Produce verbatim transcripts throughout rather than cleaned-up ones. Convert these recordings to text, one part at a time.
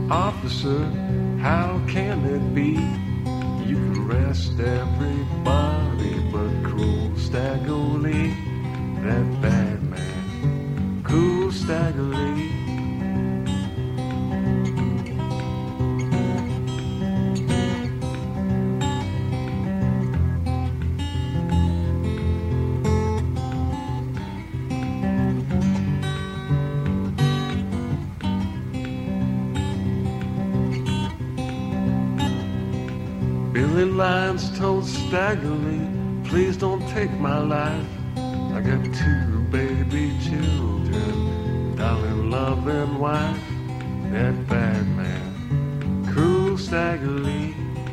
Officer, how can it be? You can arrest everybody but Cool Stagger Lee, that bad man, Cool Stagger Lee. Billy Lyons told Stagger Lee, please don't take my life. I got two baby children, darling, love and wife. That bad man, Cool Stagger Lee.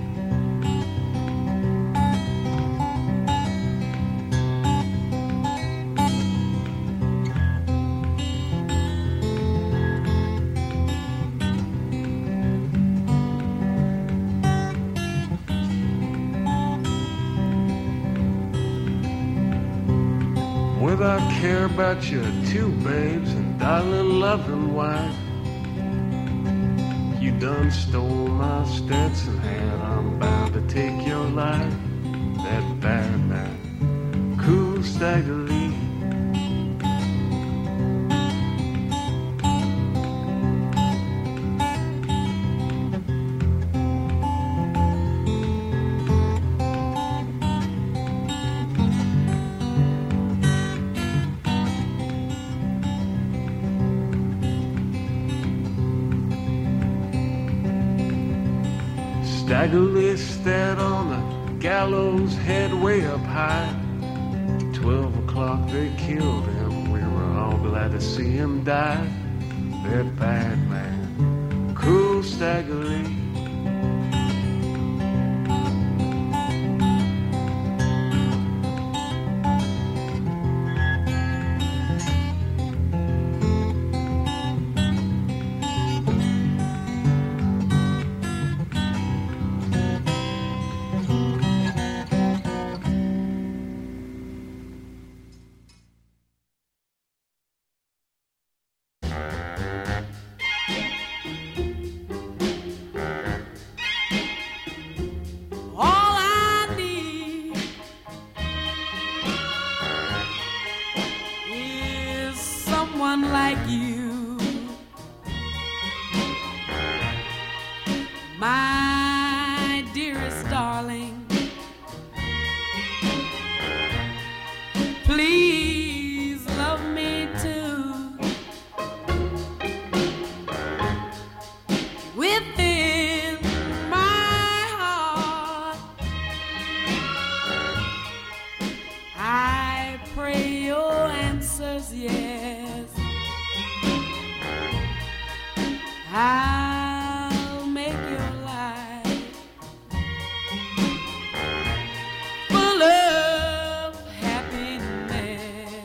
Without care about your two babes and darling loving wife, you done stole my Stetson hat, I'm bound to take your life. That bad man, Cool Stagger Lee. Stagger Lee stared on the gallows head way up high. Twelve o'clock they killed him, we were all glad to see him die. That bad man, Cool Stagger Lee. Like you, my dearest darling, please love me too. Within my heart, I pray your answer's yes. I'll make your life full of happiness.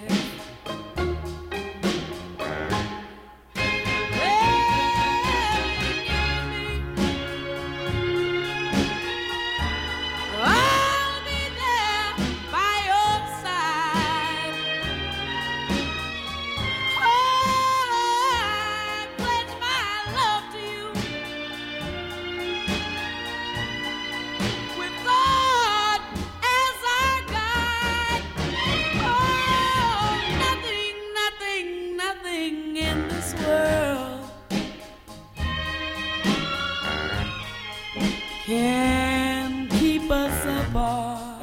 I'll be there by your side. I pledge my love to you. With God as our guide. Oh, nothing, nothing, nothing in this world can keep us apart.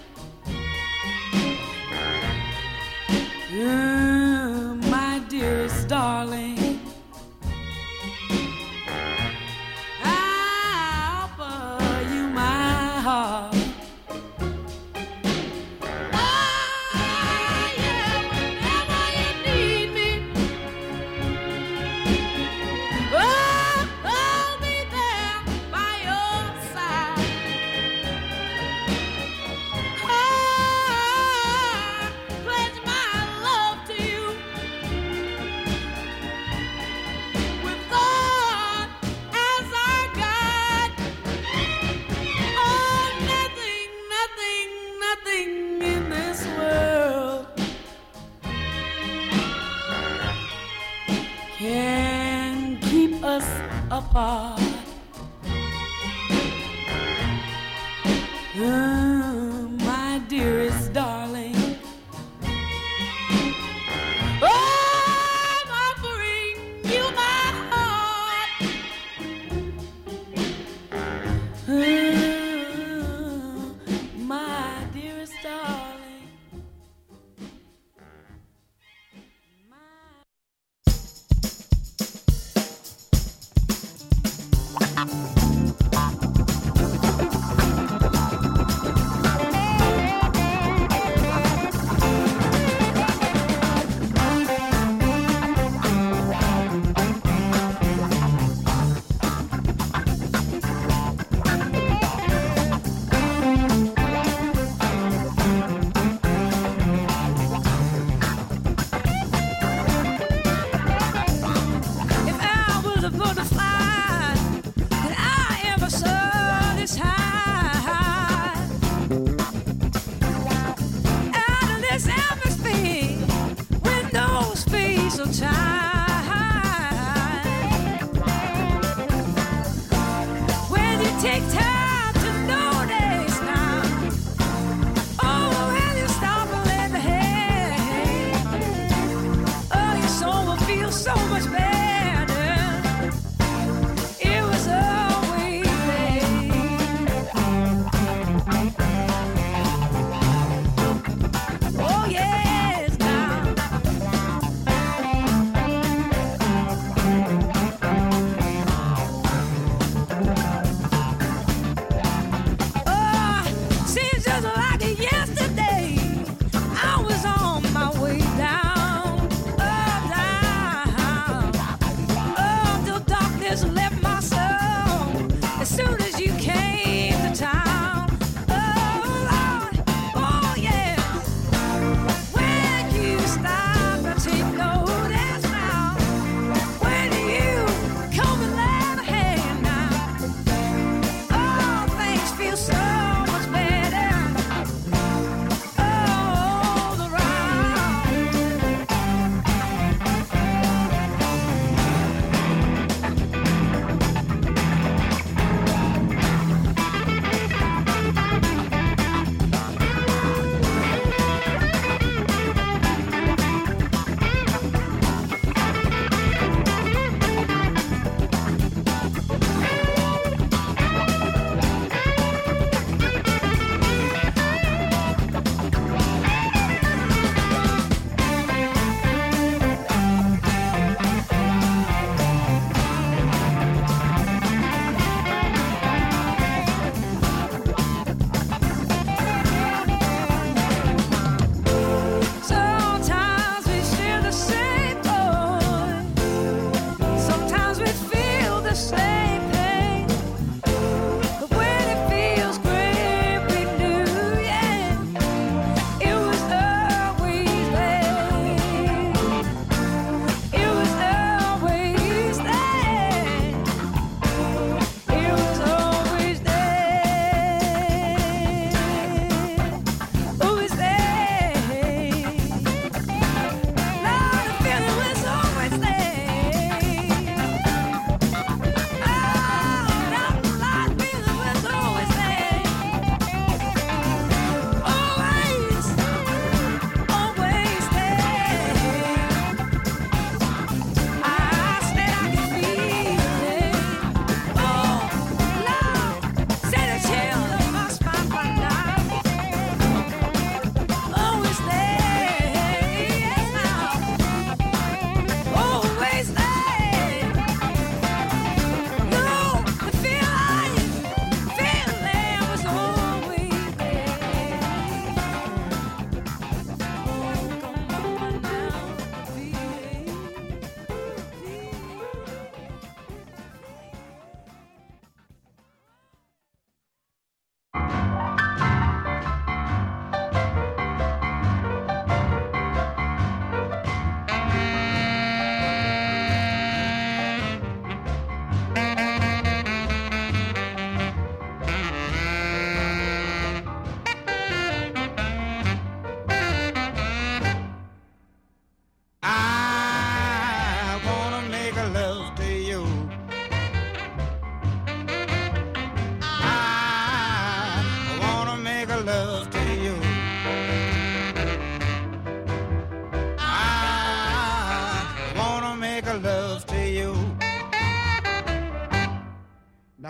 Mm, my dearest darling, I offer you my heart. Oh, yeah, whenever you need me, oh, I'll be there by your side. I pledge my love to you. With God as our guide. Oh, nothing, nothing, nothing in this world can keep us apart. Uh, my dearest darling, oh, I'm offering you my heart. Uh, my dearest darling, my if I was a butterfly, could I ever soar this high? Out of this atmosphere with no space or time. When you take time to notice now, oh, when you stop and let the head, oh, your soul will feel so much better. It was always there. Oh, yes, now. Oh, seems just like yesterday I was on my way down, oh, down, oh, till darkness left my soul as soon as you came to town. Oh, Lord, oh, yes. When you stop and take notice now, when you come and lend a hand now, oh, things feel so much better all around.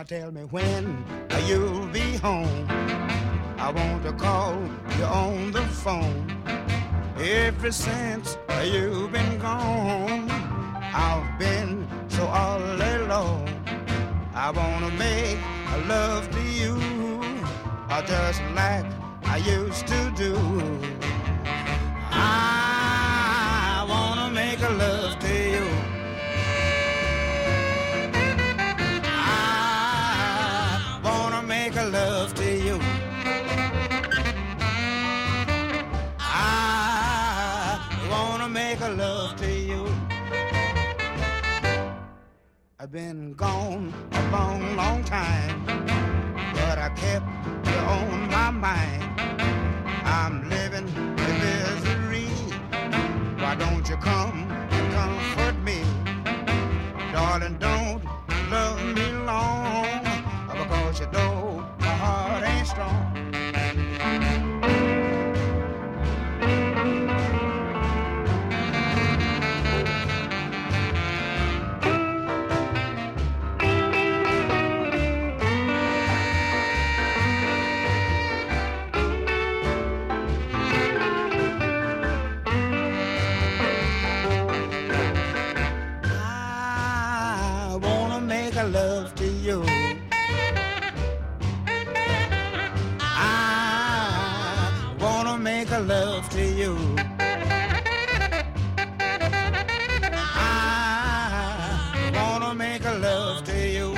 tell me when you'll be home. I want to call you on the phone. Ever since you've been gone, I've been so all alone. I wanna make love to you, just like I used to do. I wanna make love to you. I wanna make love to you. I wanna make love to you. I've been gone a long, long time, but I kept you on my mind. I'm living in misery. Why don't you come and comfort me? Darling, don't love me long, because you know my heart ain't strong. Love to you. I wanna make a love to you. I wanna make a love to you.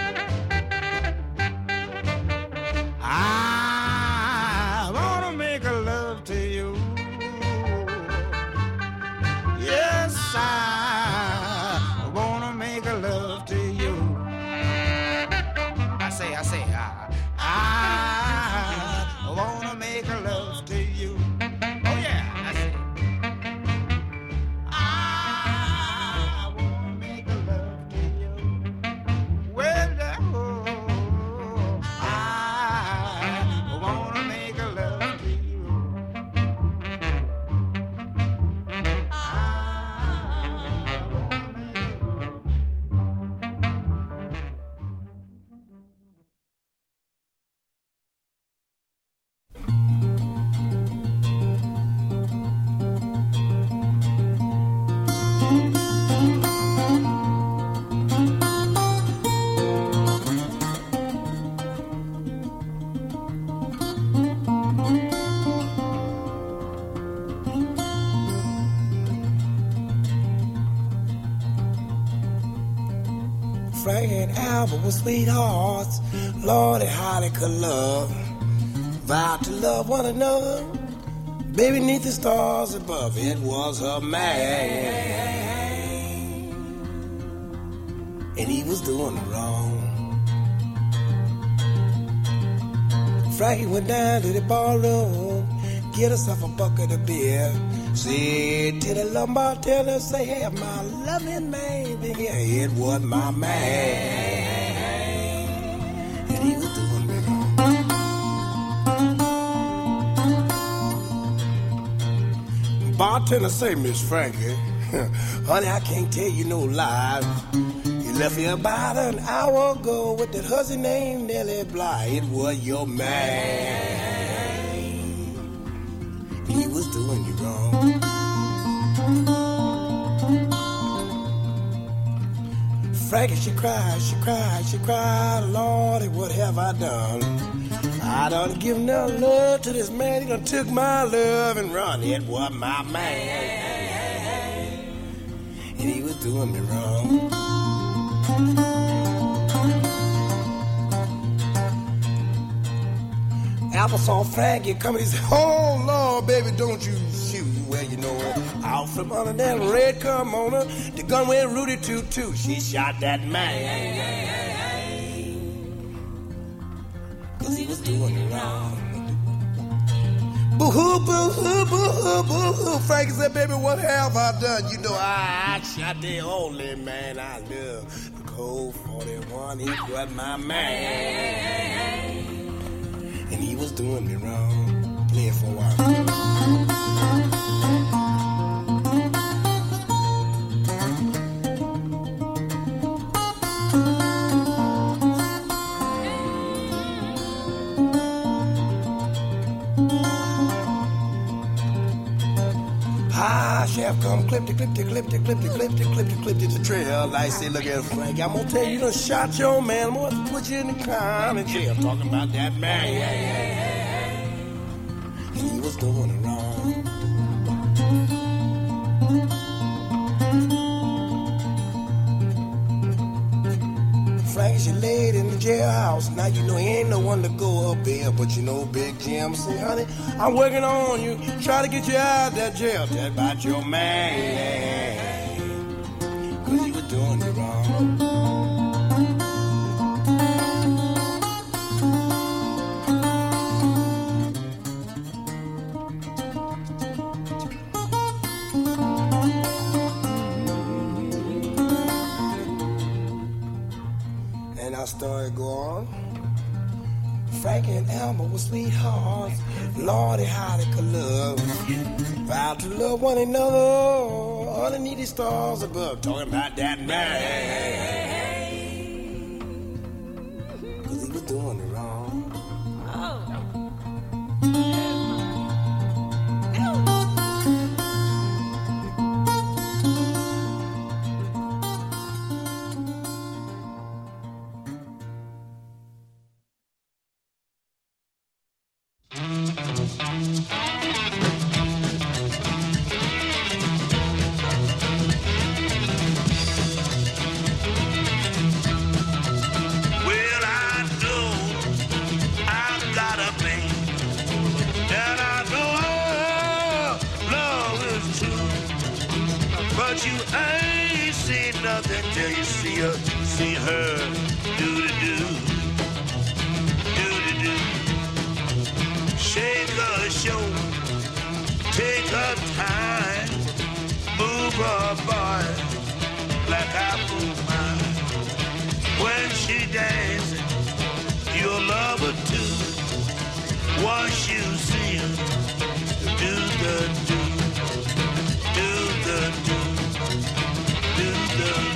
I wanna make a love to you. Yes, I wanna make a love to you. I say, I say, I, I wanna make a love to you. Oh yeah, I say, I wanna make a love to you. Well, oh, I wanna make a love to you. I Frank and Albert were sweethearts. Lordy, how they could love. Vowed to love one another. Baby, neath the stars above, it was her man. And he was doing wrong. Frankie went down to the ballroom, get herself a bucket of beer. Said to the lumbar teller, say, hey, my loving man, here, it was my man. And he was doing me wrong. Bartender say, Miss Frankie, honey, I can't tell you no lies. You left here about an hour ago with that hussy named Nellie Bly. It was your man. He was doing you wrong. Frankie, she cried, she cried, she cried, Lordy, what have I done? I done given no love to this man. He done took my love and run. It was my man. And he was doing me wrong. Apple saw Frankie coming. He said, oh, Lord, baby, don't you shoot. Well, you know, out from under that red kimono, the gun went Rudy toot-toot. She shot that man. Cause he was doing it wrong. Boo-hoo, boo-hoo, boo-hoo, boo-hoo. Frankie said, baby, what have I done? You know, I, I shot the only man I love. The Colt forty-one, he was my man. And he was doing me wrong. Play it for a while. sheriff come clip the clip the clip the clip the clip the clip the clip the trail. I say, look at Frank, I'm gonna tell you, you done shot your man. I'm gonna put you in the county jail. Talking about that man. He was doing it wrong. Frank, she laid in the jailhouse. Now you know he ain't no one to go up there, but you know Big Jim say, honey, I'm working on you, try to get you out of that jail. Tell about your man, cause he was doing you wrong. I started going. Frank and Elmer were sweethearts. Lordy, how they could love. Vowed to love one another underneath the stars above. Talking about that man. Cause he was doing it wrong. Oh. See her do-do-do, do-do-do. Shake her shoulder, take her time, move her body like I move mine. When she dances, you'll love her too. Once you see her, do-the-do, do-the-do, do-the-do.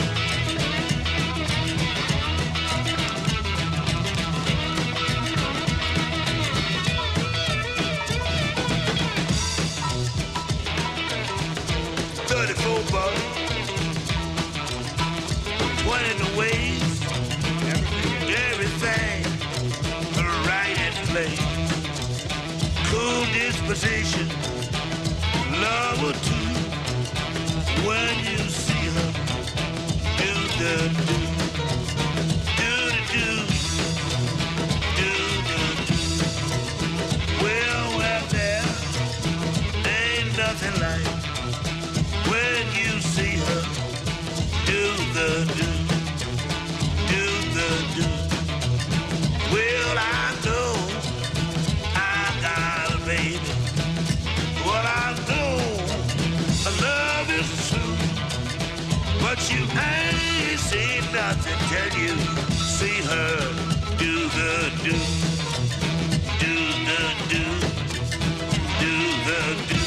Twenty in the ways, everything right in place. Cool disposition, love her too. When you see her, do the do, do the do, do the do. Well, well, there ain't nothing like when you see her, do the do, do the do. Well, I know I got a baby. What I know, love is true. But you ain't seen nothing till you see her do the do, do the do, do the do.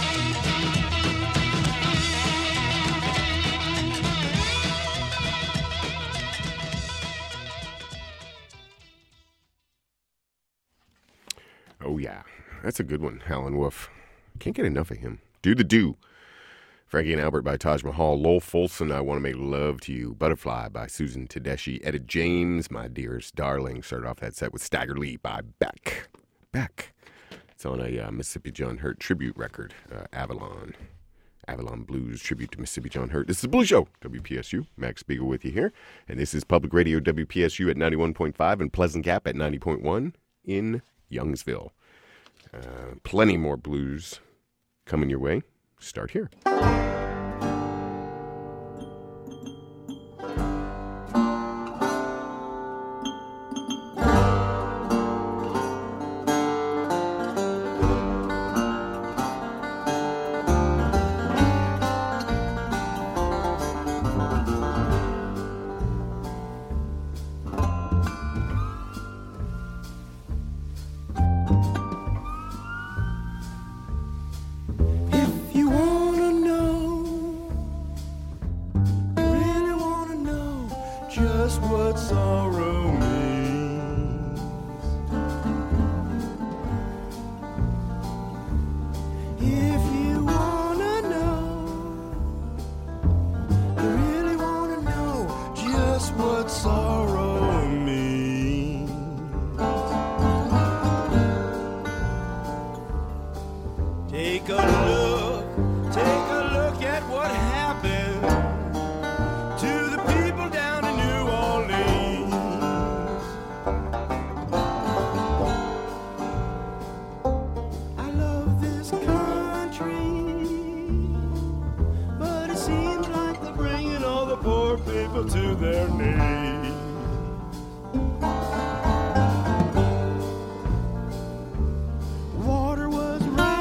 Oh, yeah. That's a good one, Howlin' Wolf. Can't get enough of him. Do the Do. Frankie and Albert by Taj Mahal. Lowell Fulson, I Want to Make Love to You. Butterfly by Susan Tedeschi. Etta James, My Dearest Darling. Started off that set with Stagger Lee by Beck. Beck. It's on a uh, Mississippi John Hurt tribute record. Uh, Avalon. Avalon Blues tribute to Mississippi John Hurt. This is the Blue Show, W P S U. Max Spiegel with you here. And this is Public Radio W P S U at ninety-one point five and Pleasant Gap at ninety point one in Youngsville. Uh, plenty more blues coming your way. Start here. If you wanna know people to their knees. Water was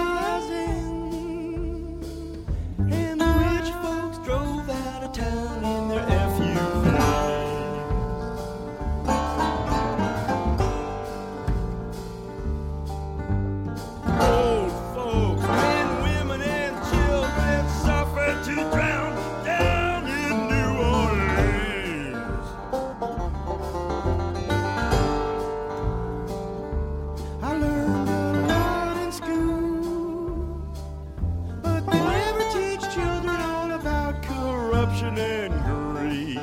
rising, and the rich folks drove out of town in their F U Vs. Old folks, men, women, and children suffered to drown down in New Orleans. I learned a lot in school, but they never teach children all about corruption and greed.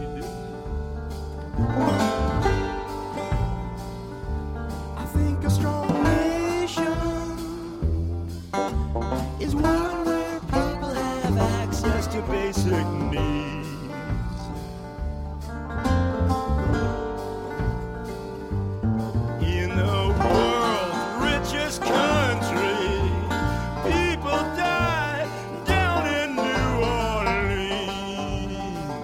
I think a strong nation is one where people have access to basic needs. In the world's richest country, people die down in New Orleans.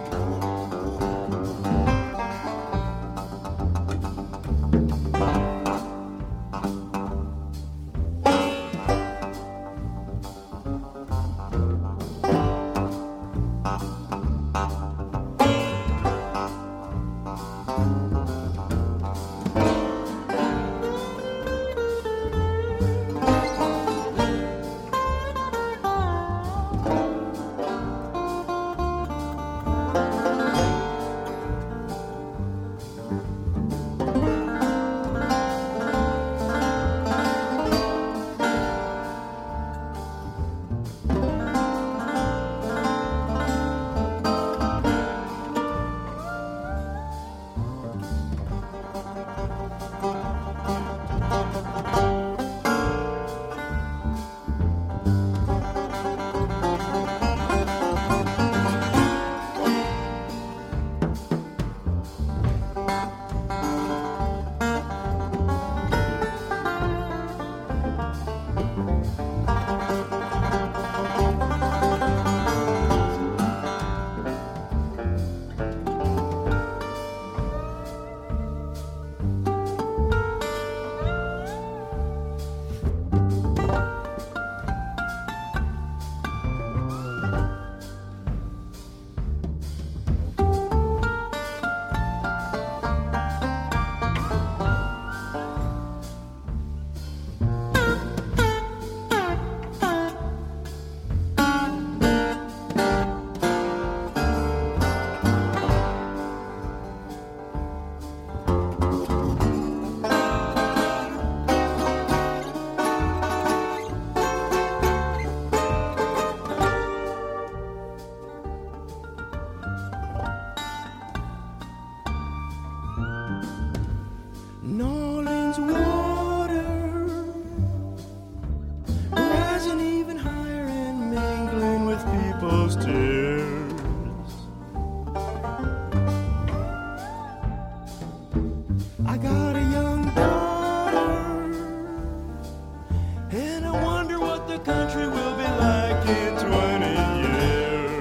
New Orleans water rising even higher and mingling with people's tears. I got a young daughter, and I wonder what the country will be like in twenty years.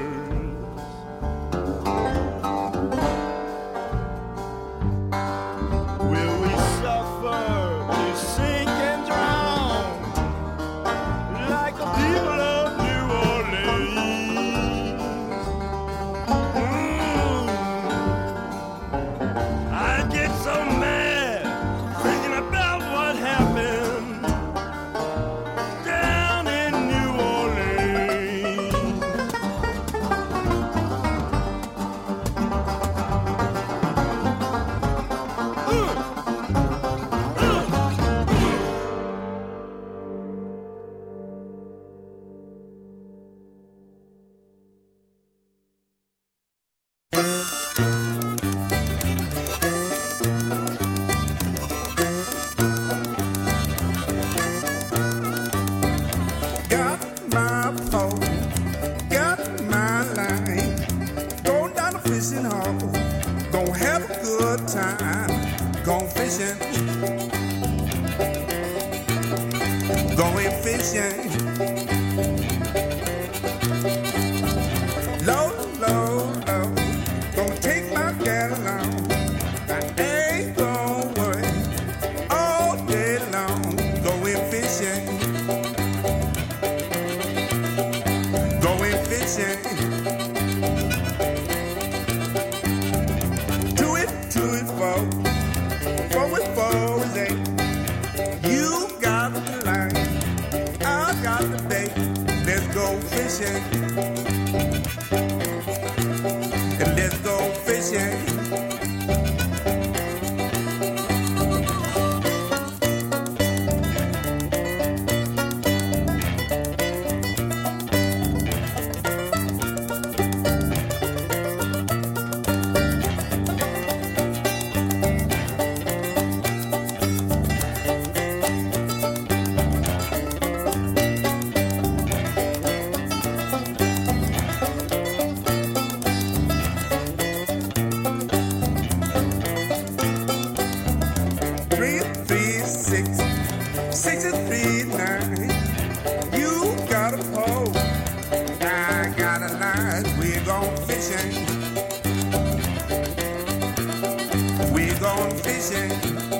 Will we suffer to sink and drown like the people of New Orleans? Mm. I get so mad thinking about what happened down in New Orleans. Uh, uh, uh. Got my phone, got my line. Going down to fishing hole, gonna have a good time. Going fishing, going fishing. Low, low, low. Gonna I got a line, we're going fishing. We're going fishing.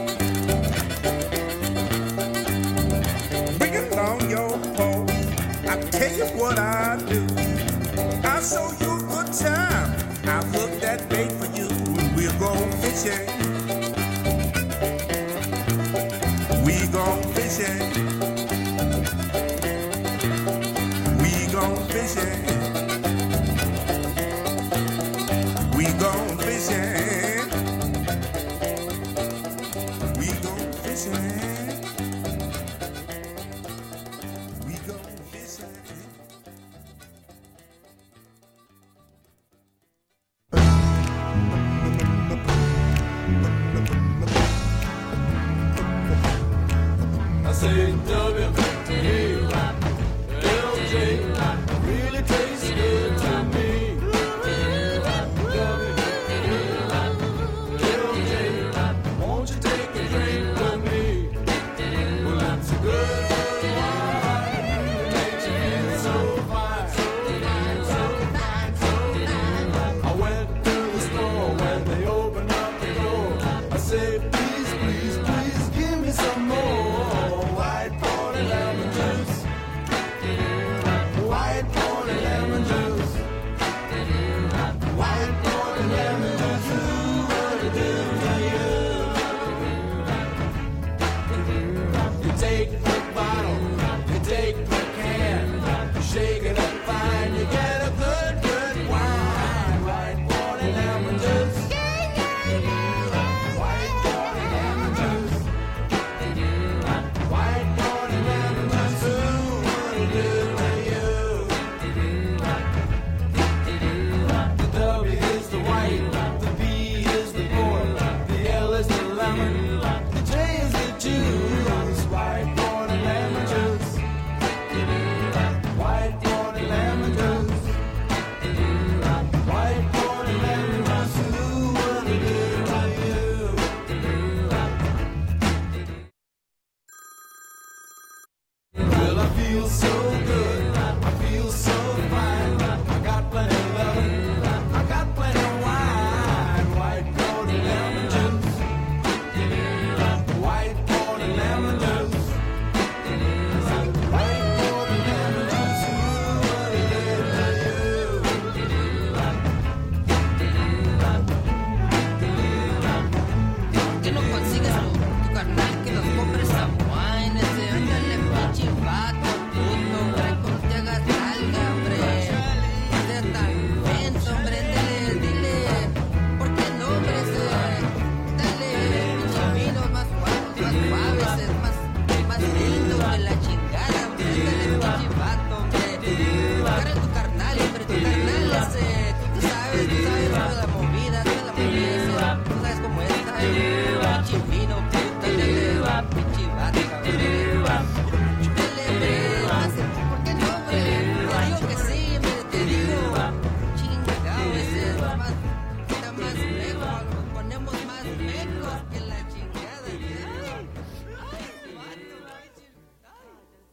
Bring along your pole. I'll tell you what I do. I'll show you a good time. I'll hook that bait for you. We're going fishing. We going fishing. We going fishing. We going fishing. We going fishing. We going fishing. I say W L J really tastes good to me. W L J, won't you take a drink with me? Well, it's a good, good wine. It makes you feel so fine. So fine, so fine. I went to the store when they opened up the door. I said, please, please, please give me some more. White corn and lemon juice. White corn and lemon juice. White corn and lemon juice. Ooh, what it do to you? You take the bottle, you take the can, you shake it up fine, you get a good, good wine. White corn and lemon juice. White corn and lemon juice. White corn and lemon juice. Ooh, what it do to you? The W is the white, the B is the corn, the L is the lemon, the J is the juice. White corn and lemon juice. White corn and lemon juice. White corn and lemon juice. Ooh, what it do to you? Well, I feel so good. I feel so fine. I got plenty of loving. I got plenty of wine. White corn and lemon juice. White corn and lemon juice. White corn and lemon juice. Ooh, what it do to you? Que no consigues tu, tu carnal que nos compres a wine, ese ándale pinche vato, puto, hombre, como te hagas alga, hombre, no seas tan menso, hombre, dile, dile, ¿por qué no, hombre, ese, dale, pinche vino más suaves, más suaves, es más, más lindo que la chingada, hombre, ándale, pinche vato, hombre, agarra tu carnal, hombre, tu carnal, ese, tú sabes, tú sabes toda la movida, toda la movida, tú sabes cómo es, ¿sabes? Pinche vino, puta, dale, pinche vato, cabrón, dale, hombre, más, ¿por qué no, hombre? Te digo que sí, hombre, te digo, chingado, ese es más, está más lejos, nos ponemos más lejos que la chingada, ay, ay, vato, pinche, ay.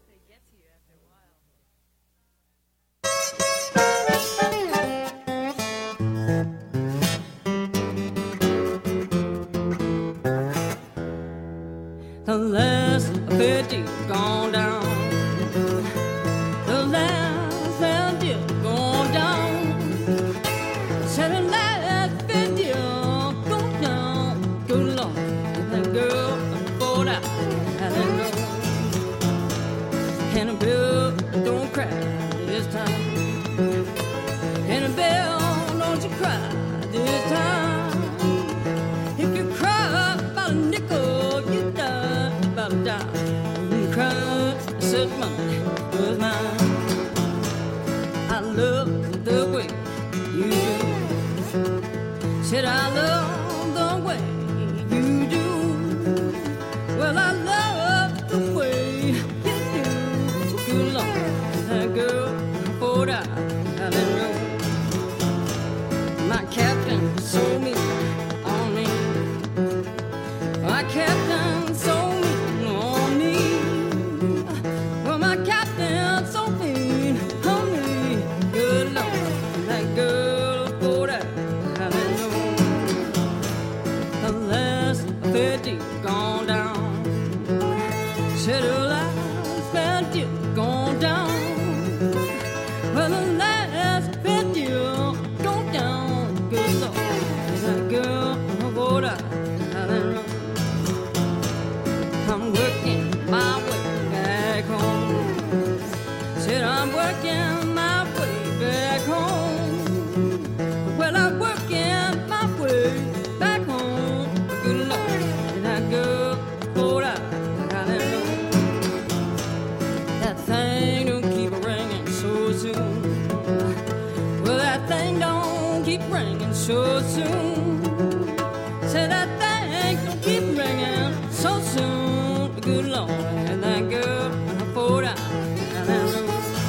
The last fifty gone down. The last fifty gone down. Said the last fifty gone down. Good Lord, that girl bought out. I don't know. Annabelle, don't cry this time. Annabelle, don't you cry this time. If you cry about a nickel, you die about a dime. You cry, said money was mine. I love the way you do. Said I love the way you do. Well, I love the way you do. Good Lord, that girl poured out. I didn't know. My captain sold me on me. My captain sold me on me. Well, my captain sold me on me. Good so soon. Said that thing don't keep ringing so soon. Good Lord, and that girl pulled out down that road.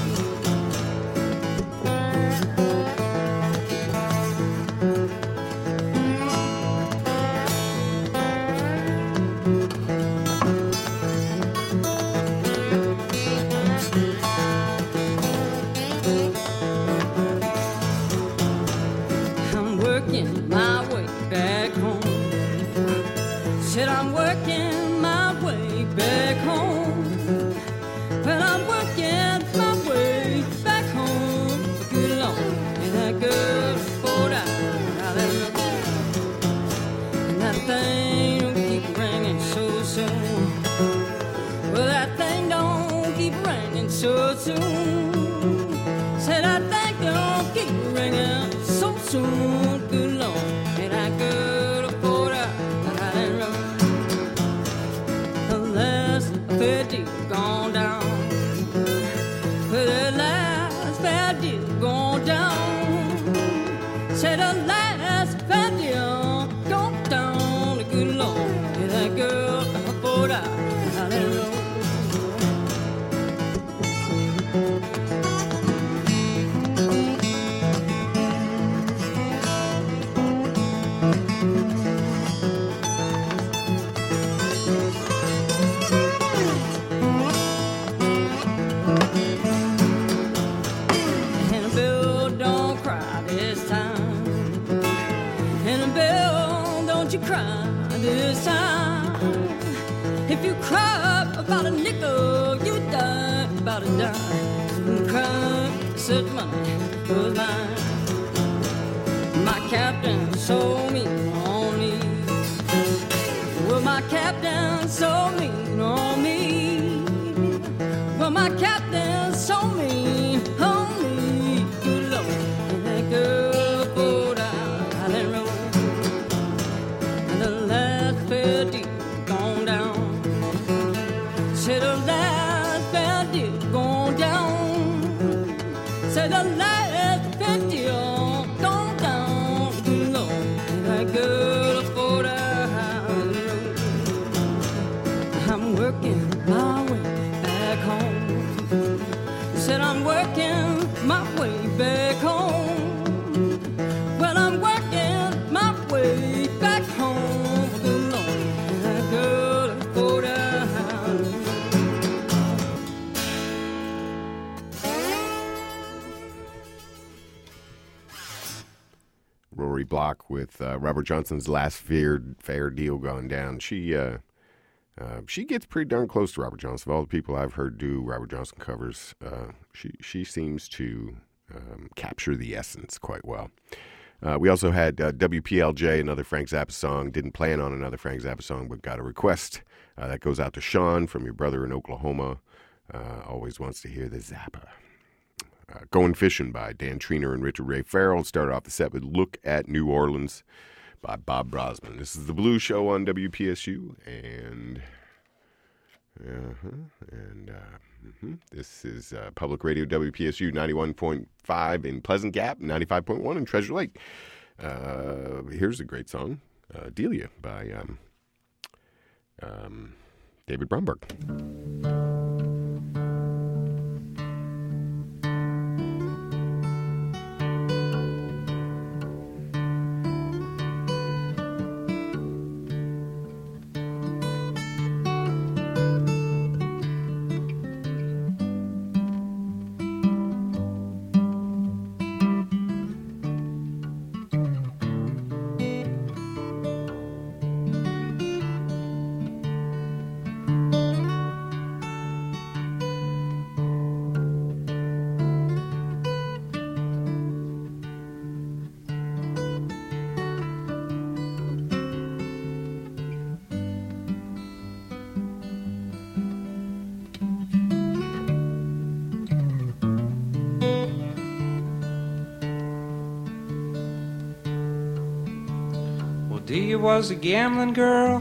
I'm working my way back home. Said I'm working my way back home. Well, I'm working my way back home. Good Lord, and that girl pulled out out that road. And that thing don't keep ringing so soon. Well, that thing don't keep ringing so soon. Said that thing don't keep ringing so soon. Good Lord, and that girl pulled out out that road. The last fair deal gone down. Well, the last fair deal gone down. Said the last fair deal gone down. Good Lord, and that girl pulled out out that road. Annabelle, don't cry this time. Annabelle, don't you cry this time. If you cry about a nickel, you die about a dime. You cry, said money was mine. My captain so mean on me. Well, my captain so mean on me. Well, my captain so mean on me. Good Lord, and that girl pulled out that road. And the last fair deal gone down. Said the last fair deal gone down. Said the last fair deal gone down. Good Lord, and that girl pulled out that road. I'm working my way back home. Said I'm working my way back home. Well, I'm working my way back home. Good Lord, and that girl pulled out. Rory Block with uh, Robert Johnson's last fair fair deal gone down. She uh, uh, she gets pretty darn close to Robert Johnson. Of all the people I've heard do Robert Johnson covers, uh, she she seems to um, capture the essence quite well. Uh, we also had uh, W P L J, another Frank Zappa song. Didn't plan on another Frank Zappa song, but got a request. Uh, that goes out to Sean from your brother in Oklahoma. Uh, always wants to hear the Zappa. Uh, Going Fishing by Dan Triner and Richard Ray Farrell. Started off the set with Look at New Orleans by Bob Brosman. This is the Blues Show on W P S U, and uh-huh, and uh, mm-hmm. this is uh, Public Radio W P S U ninety-one point five in Pleasant Gap, ninety-five point one in Treasure Lake. Uh, here's a great song, uh, Delia by um, um, David Bromberg. Delia was a gambling girl.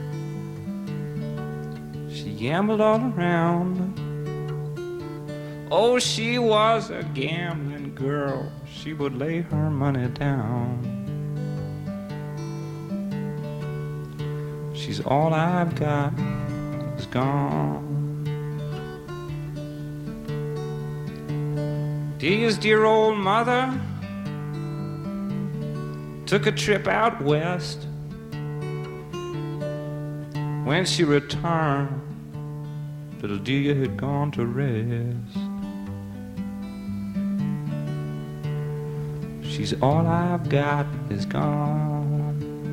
She gambled all around. Oh, she was a gambling girl. She would lay her money down. She's all I've got is gone. Dea's dear old mother took a trip out west. When she returned, little Dia had gone to rest. She's all I've got is gone.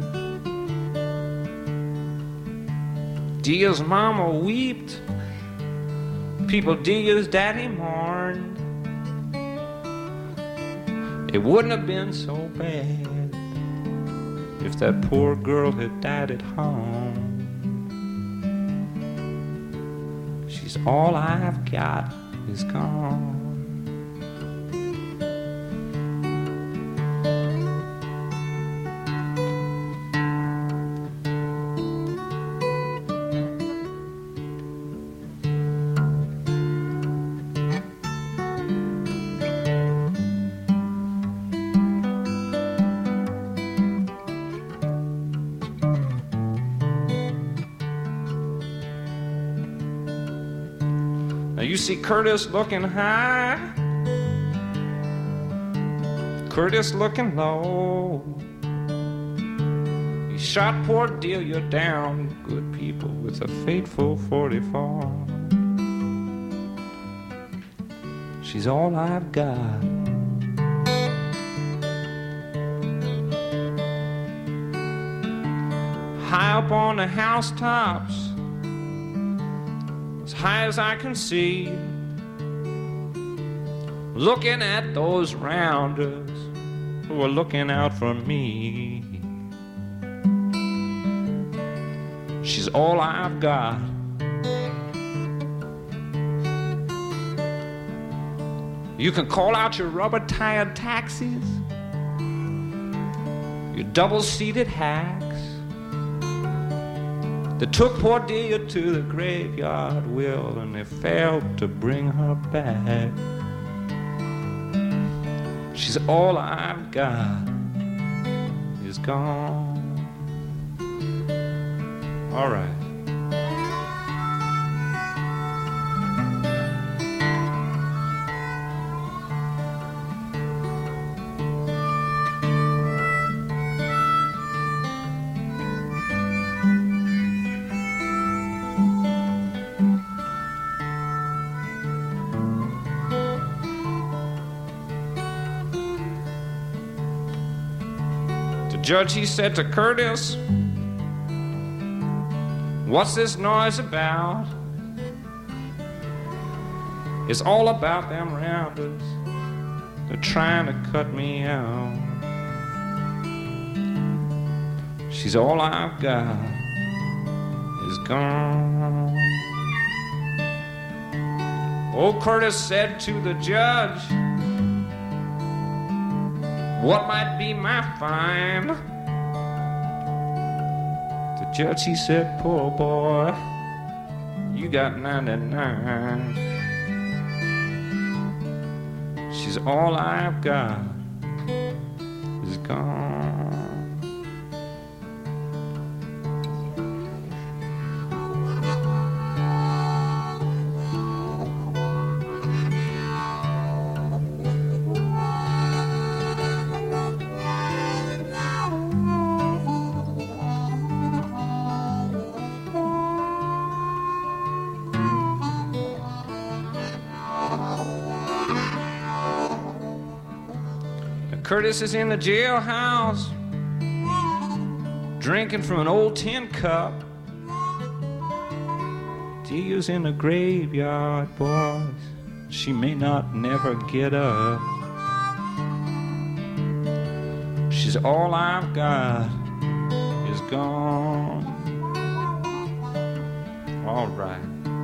Dia's mama wept. People Dia's daddy mourned. It wouldn't have been so bad if that poor girl had died at home. She's all I've got is gone. You see Curtis looking high, Curtis looking low. He shot poor Delia down, good people, with a fateful forty-four. She's all I've got. High up on the housetops, high as I can see, looking at those rounders who are looking out for me. She's all I've got. You can call out your rubber-tired taxis, your double-seated hacks that took poor Delia to the graveyard, Will, and they failed to bring her back. She's all I've got is gone. All right. Judge, he said to Curtis, what's this noise about? It's all about them rounders. They're trying to cut me out. She's all I've got is gone. Old Curtis said to the judge, what might be my fine? The judge, he said, poor boy, you got ninety-nine. She's all I've got is gone. Curtis is in the jailhouse, drinking from an old tin cup. Delia's in the graveyard, boys. She may not never get up. She's all I've got is gone. All right.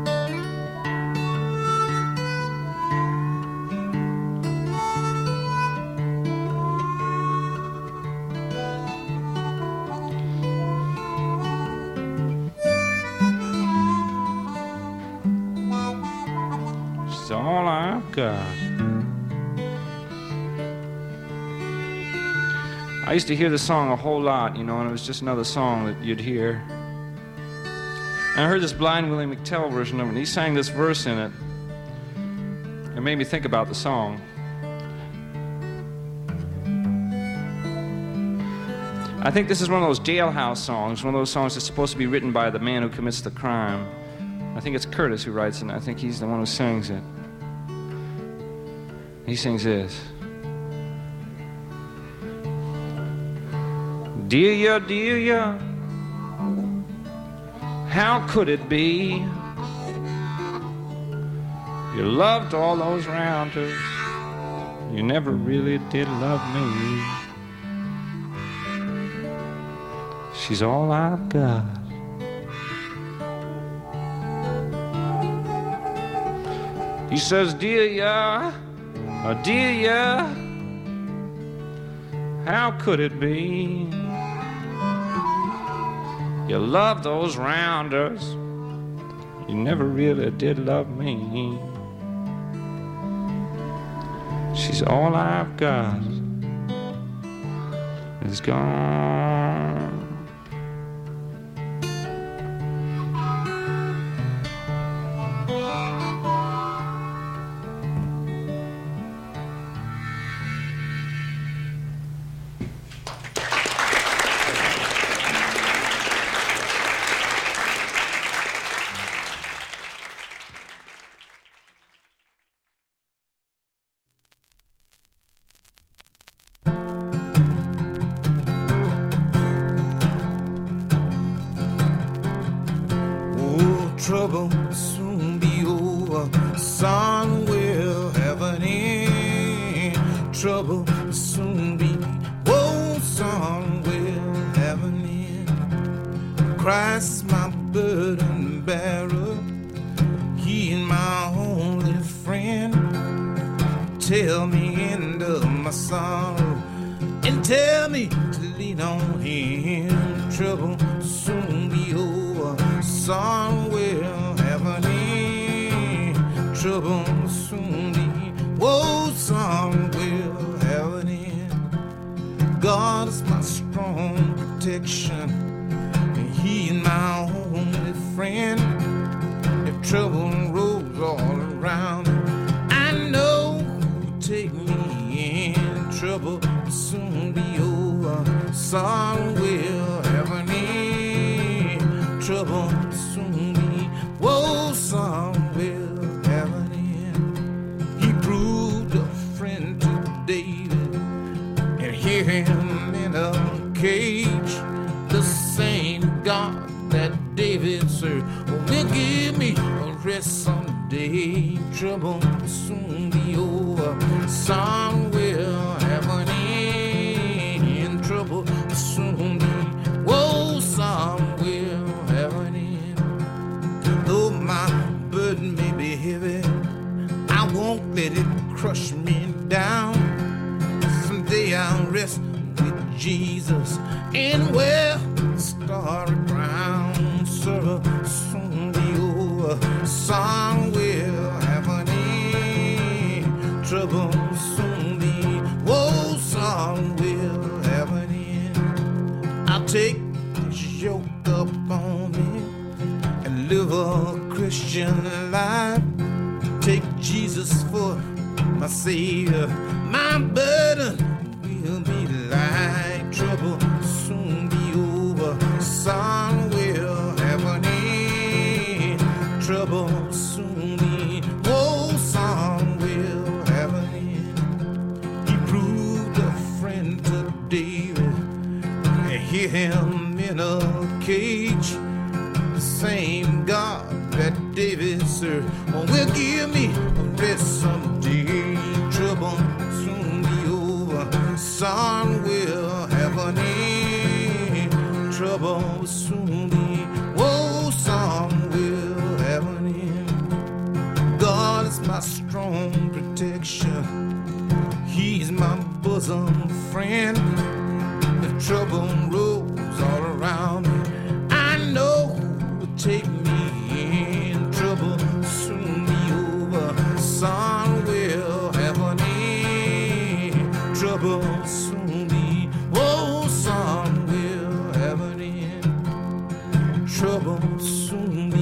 All I've got. I used to hear the song a whole lot, you know, and it was just another song that you'd hear I heard this Blind Willie McTell version of it, and he sang this verse in it. It made me think about the song. I think this is one of those jailhouse songs, one of those songs that's supposed to be written by the man who commits the crime. I think it's Curtis who writes it, and I think he's the one who sings it. He sings this. Dear, dear, how could it be you loved all those rounders, you never really did love me. She's all I've got. He says, dear ya, oh dear ya, how could it be you love those rounders, you never really did love me. She's all I've got is gone. Trouble will soon be over. Sun will have an end. Trouble will soon be. Oh, sun will have an end. Christ is my burden bearer. He is my only friend. Tell me end of my sorrow and tell me to lean on Him. Trouble will soon be over. Sun will have an end. Trouble will soon be. Whoa, sun will have an end. God is my strong protection, and He is my only friend. If trouble rolls all around, I know who will take me in. Trouble will soon be over. Sun will have an end. Trouble will soon be. Whoa, sun will have an end. He proved a friend to David, and hear him in a cage. The same God that David served will give me a rest someday. Trouble will soon be over. Sun will have an end. Trouble will soon be. Whoa, sun will have an end. Though my burden may be heavy, I won't let it crush me down. Someday I'll rest with Jesus and wear the starry crown. Sorrow soon be over. Sun will have an end. Trouble will soon be. Whoa, sun will have an end. I'll take this yoke up on me and live a Christian life. Take Jesus for my Savior. My burden will be light. Trouble will soon be over. Sun will have an end. Trouble will soon be. Oh, sun will have an end. He proved a friend to David, and hear him in a cage. The same God that David served will give me a rest someday. Trouble will soon be over. Sun will have an end. Trouble will soon be. Whoa, sun will have an end. God is my strong protection. He's my bosom friend. If trouble rolls all around me, I know who will take me in. Trouble will soon be over. Sun will have an end. Trouble will soon be. Oh, sun will have an end. Trouble will soon be.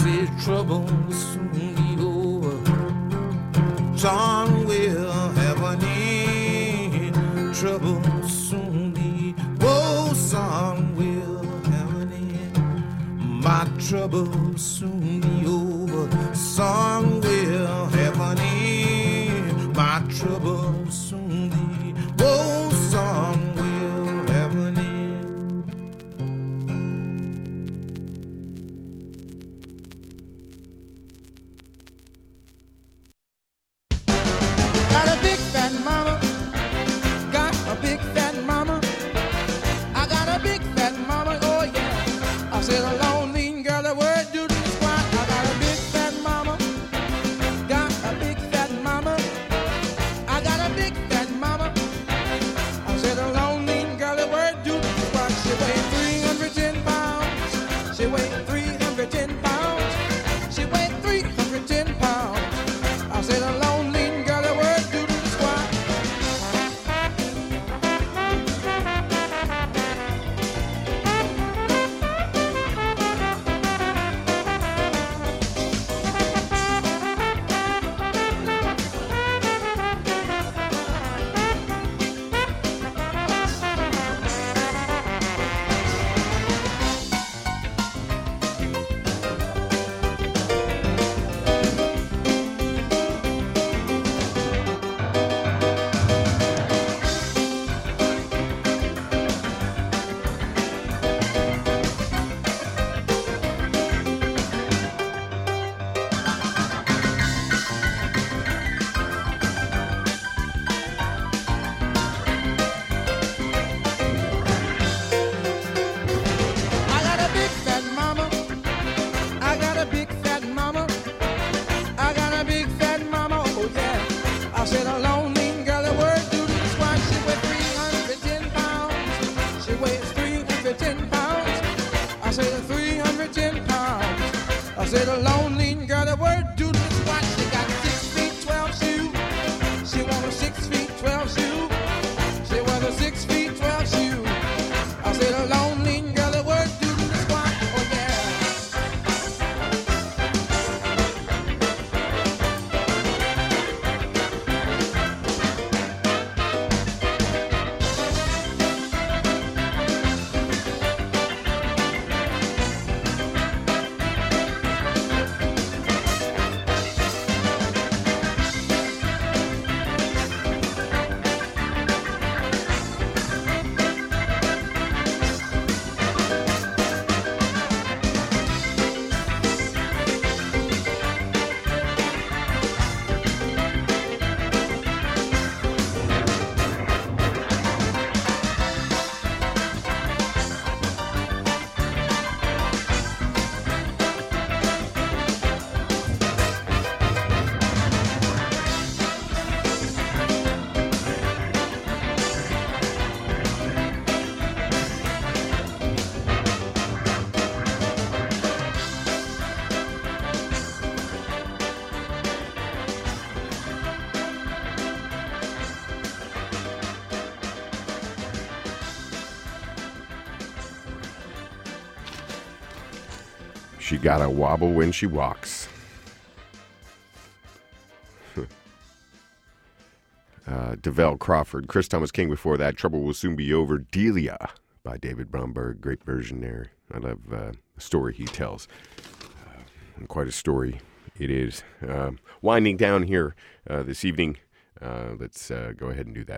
said trouble will soon be over. Sun will have an end. Trouble will soon be. Oh, sun will have an end. My trouble will soon be over. Sun will have an end. My trouble will soon be. Oh, sun will have an end. Got a big fat mama. Got a big fat mama. I got a big fat mama. Oh yeah. I said a long lean girl that word do the squat. I got a big fat mama. Got a big fat mama. I got a big fat mama. I said a long lean girl that word do the squat. She weighed three hundred ten pounds. She weighed three hundred ten pounds. She weighed three hundred ten pounds. I said a long lean girl that word do the squat. I got a big fat mama. I got a big fat mama. I got a big fat mama. Oh yeah. I said a long lean girl that word do the squat. She weighed three hundred ten pounds. She weighs three hundred ten pounds. I said three hundred ten pounds. I said a long lean girl that word do the squat. She got six feet twelve shoes. She want a six feet twelve shoe. She want a six feet twelve shoe. I said a long lean girl that word do the squat. Oh yeah. She got a wobble when she walks. uh, DeVell Crawford. Chris Thomas King before that. Trouble Will Soon Be Over. Delia by David Bromberg. Great version there. I love uh, the story he tells. Uh, and quite a story it is. Uh, winding down here uh, this evening. Uh, let's uh, go ahead and do that.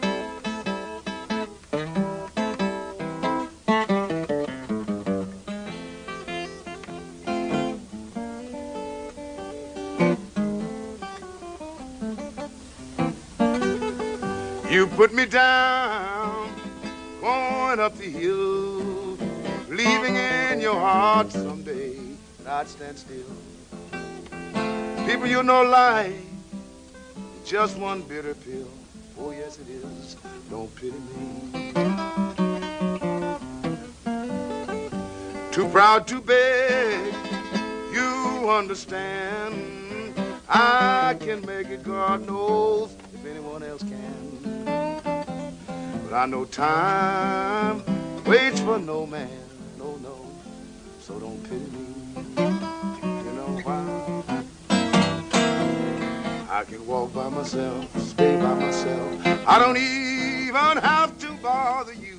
You put me down, going up the hill, leaving in your heart someday I'd stand still. People, you know life, just one bitter pill. Oh yes it is, don't pity me. Too proud to beg, you understand. I can make it, God knows, if anyone else can. But I know time waits for no man, no, no. so don't pity me. You know why? I can walk by myself, stay by myself. I don't even have to bother you.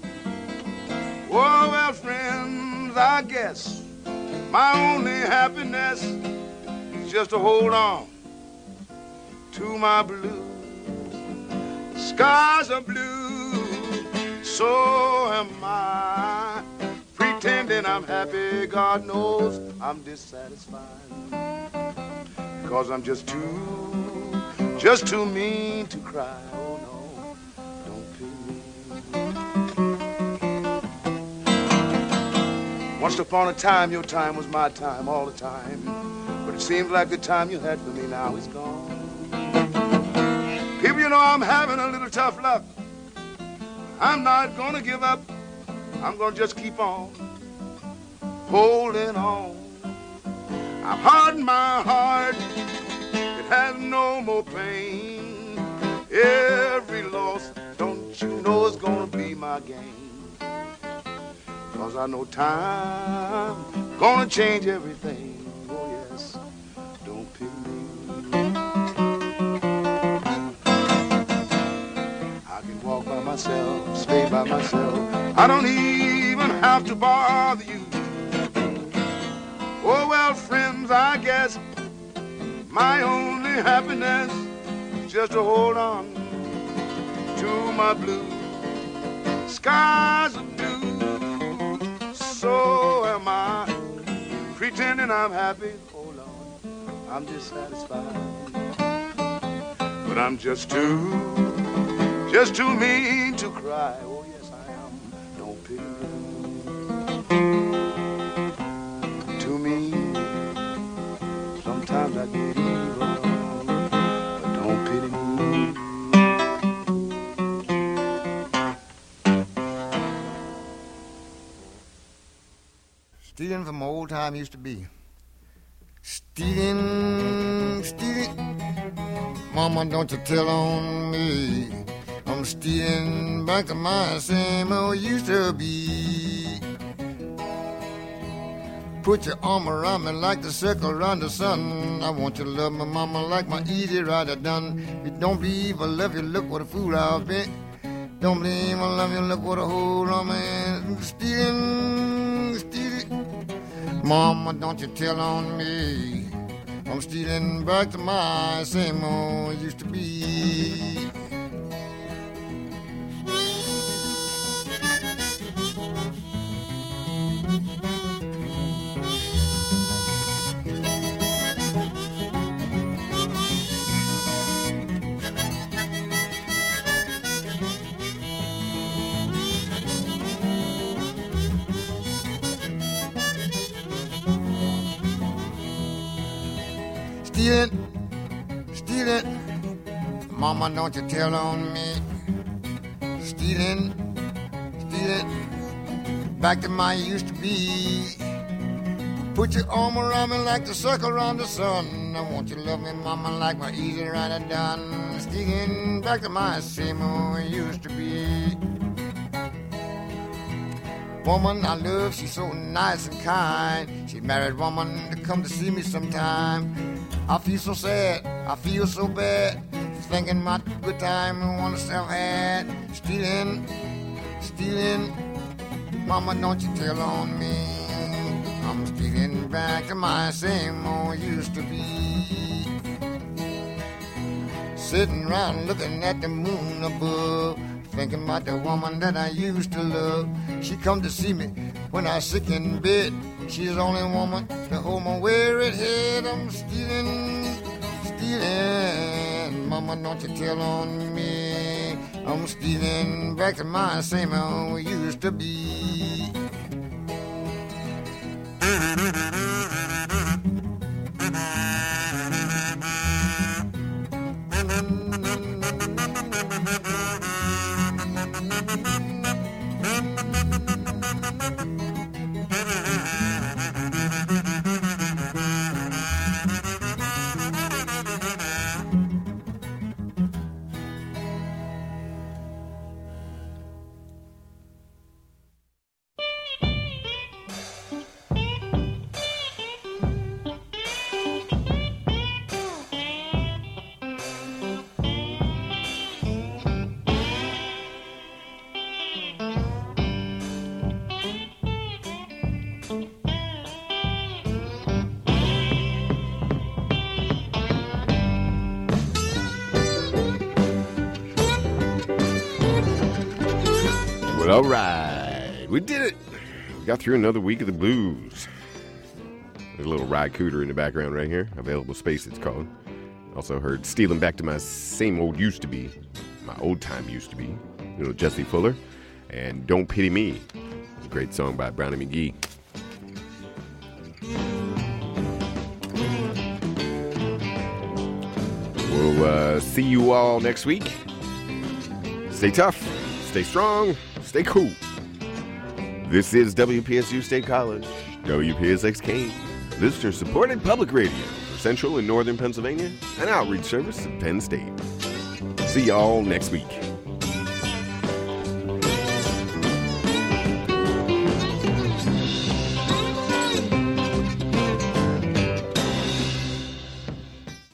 Oh, well, friends, I guess my only happiness is just to hold on to my blue. Skies are blue, so am I. Pretending I'm happy, God knows I'm dissatisfied. Because I'm just too, just too mean to cry. Oh no, don't pity me. Once upon a time, your time was my time all the time. But it seems like the time you had for me now is gone. People, you know I'm having a little tough luck. I'm not gonna give up. I'm gonna just keep on holding on. I've hardened my heart. It has no more pain. Every loss, don't you know, it's gonna be my gain. Cause I know time gonna change everything. Oh yes, don't pity me. I can walk by myself, stay by myself. I don't even have to bother you. Oh well, friends, I guess my only happiness is just to hold on to my blue. Skies are blue, so am I. Pretending I'm happy, oh Lord, I'm dissatisfied. But I'm just too, just too mean to cry. Oh yes I am, don't pity me. Too mean, sometimes I get evil, but don't pity me. Stealing from old time used to be. Stealing, stealing. Mama, don't you tell on me. I'm stealing back to my same old used to be. Put your arm around me like the circle around the sun. I want you to love me, mama, like my easy rider done. If you don't believe I love you, look what a fool I've been. Don't believe I love you, look what a hold on me. Stealing, stealing. Mama, don't you tell on me. I'm stealing back to my same old used to be. Stealing, stealing, mama, don't you tell on me. Stealing, stealing, back to my used to be. Put your arm around me like the circle around the sun. I want you to love me, mama, like my easy rider done. Stealing back to my same old used to be. Woman I love, she's so nice and kind. She married woman to come to see me sometime. I feel so sad, I feel so bad, thinking about the good time I want to have had. Stealing, stealing, mama, don't you tell on me. I'm stealing back to my same old used to be. Sitting around looking at the moon above, thinking about the woman that I used to love. She come to see me when I was sick in bed. She's the only woman to hold my weary head. I'm stealing, stealing. Mama, don't you tell on me. I'm stealing back to my same old used to be. Well, all right. We did it. We got through another week of the blues. There's a little Rye Cooter in the background right here. Available Space, it's called. Also heard Stealing Back to My Same Old Used to Be. My old time used to be. You know, Jesse Fuller. And Don't Pity Me. A great song by Brownie McGee. We'll uh, see you all next week. Stay tough. Stay strong. Stay cool. This is W P S U State College, W P S X Kane, listener-supported public radio for Central and Northern Pennsylvania, an outreach service of Penn State. See y'all next week.